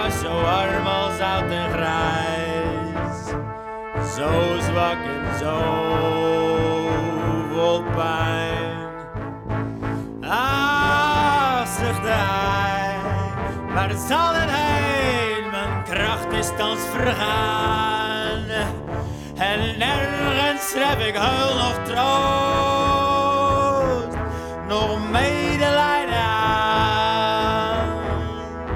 was zo arm als oud en grijs. Zo zwak en zo vol pijn. Ah, zuchtte hij, maar het zal er heen. Mijn kracht is thans vergaan. En nergens heb ik huil nog troost. Nog mee